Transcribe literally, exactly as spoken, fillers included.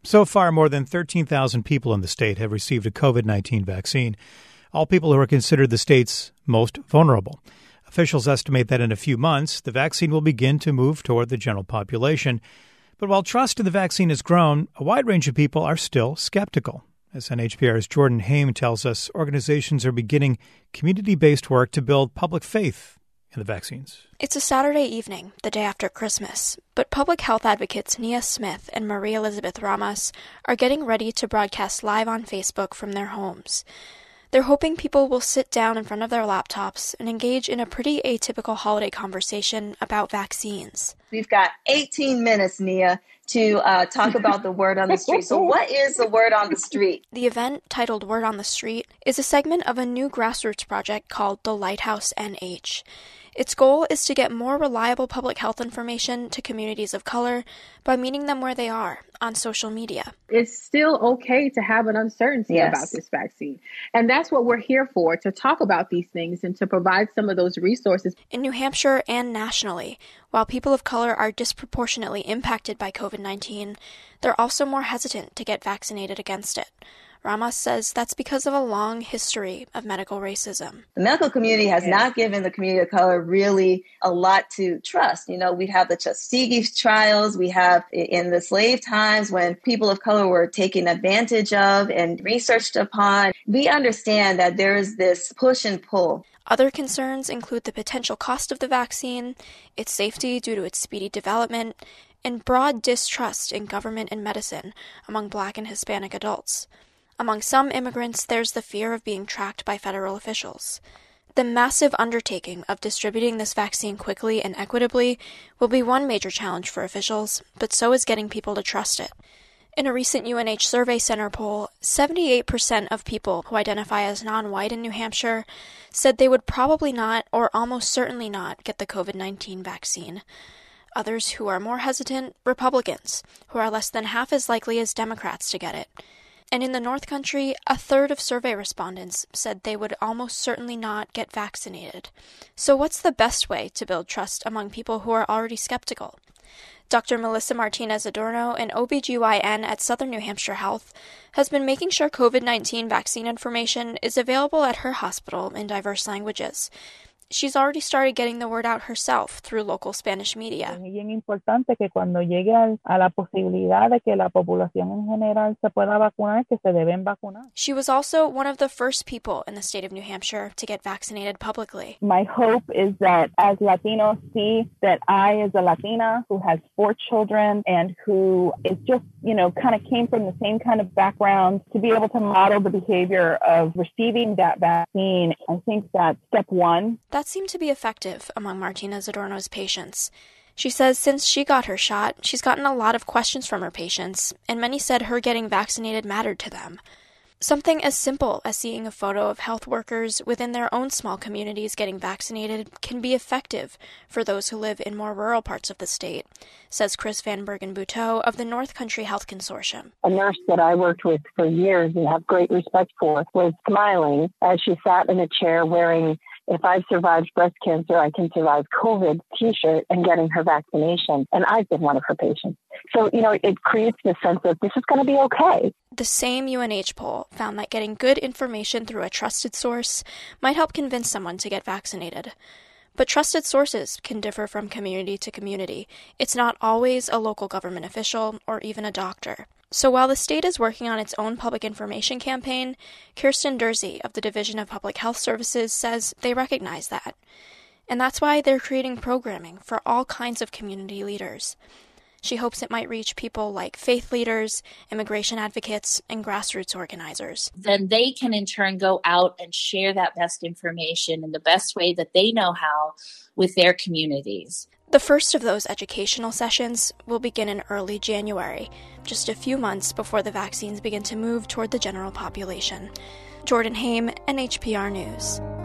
So far, more than thirteen thousand people in the state have received a COVID nineteen vaccine, all people who are considered the state's most vulnerable. Officials estimate that in a few months, the vaccine will begin to move toward the general population. But while trust in the vaccine has grown, a wide range of people are still skeptical. As N H P R's Jordan Haim tells us, organizations are beginning community-based work to build public faith in the vaccines. It's a Saturday evening, the day after Christmas, but public health advocates Nia Smith and Marie Elizabeth Ramos are getting ready to broadcast live on Facebook from their homes. They're hoping people will sit down in front of their laptops and engage in a pretty atypical holiday conversation about vaccines. We've got eighteen minutes, Nia, to uh, talk about the word on the street. So what is the word on the street? The event, titled Word on the Street, is a segment of a new grassroots project called the Lighthouse N H. Its goal is to get more reliable public health information to communities of color by meeting them where they are, on social media. It's still okay to have an uncertainty yes. about this vaccine. And that's what we're here for, to talk about these things and to provide some of those resources. In New Hampshire and nationally, while people of color are disproportionately impacted by COVID nineteen, they're also more hesitant to get vaccinated against it. Ramos says that's because of a long history of medical racism. The medical community has not given the community of color really a lot to trust. You know, we have the Tuskegee trials. We have in the slave times when people of color were taken advantage of and researched upon. We understand that there is this push and pull. Other concerns include the potential cost of the vaccine, its safety due to its speedy development, and broad distrust in government and medicine among Black and Hispanic adults. Among some immigrants, there's the fear of being tracked by federal officials. The massive undertaking of distributing this vaccine quickly and equitably will be one major challenge for officials, but so is getting people to trust it. In a recent U N H Survey Center poll, seventy-eight percent of people who identify as non-white in New Hampshire said they would probably not, or almost certainly not, get the COVID nineteen vaccine. Others who are more hesitant, Republicans, who are less than half as likely as Democrats to get it. And in the North Country, a third of survey respondents said they would almost certainly not get vaccinated. So what's the best way to build trust among people who are already skeptical? Doctor Melissa Martinez-Adorno, an O B G Y N at Southern New Hampshire Health, has been making sure COVID nineteen vaccine information is available at her hospital in diverse languages. She's already started getting the word out herself through local Spanish media. Es bien importante que cuando llegue a la posibilidad de que la población en general se pueda vacunar, que se deben vacunar. She was also one of the first people in the state of New Hampshire to get vaccinated publicly. My hope is that as Latinos see that I, as a Latina who has four children and who is just, you know, kind of came from the same kind of background, to be able to model the behavior of receiving that vaccine, I think that's step one. That seemed to be effective among Martinez-Adorno's patients. She says since she got her shot, she's gotten a lot of questions from her patients, and many said her getting vaccinated mattered to them. Something as simple as seeing a photo of health workers within their own small communities getting vaccinated can be effective for those who live in more rural parts of the state, says Chris Van Bergen-Buteau of the North Country Health Consortium. A nurse that I worked with for years and have great respect for was smiling as she sat in a chair wearing "If I've survived breast cancer, I can survive COVID" t-shirt and getting her vaccination. And I've been one of her patients. So, you know, it creates this sense of this is going to be okay. The same U N H poll found that getting good information through a trusted source might help convince someone to get vaccinated. But trusted sources can differ from community to community. It's not always a local government official or even a doctor. So while the state is working on its own public information campaign, Kirsten Dursey of the Division of Public Health Services says they recognize that. And that's why they're creating programming for all kinds of community leaders. She hopes it might reach people like faith leaders, immigration advocates, and grassroots organizers. Then they can in turn go out and share that best information in the best way that they know how with their communities. The first of those educational sessions will begin in early January, just a few months before the vaccines begin to move toward the general population. Jordan Haim, N H P R News.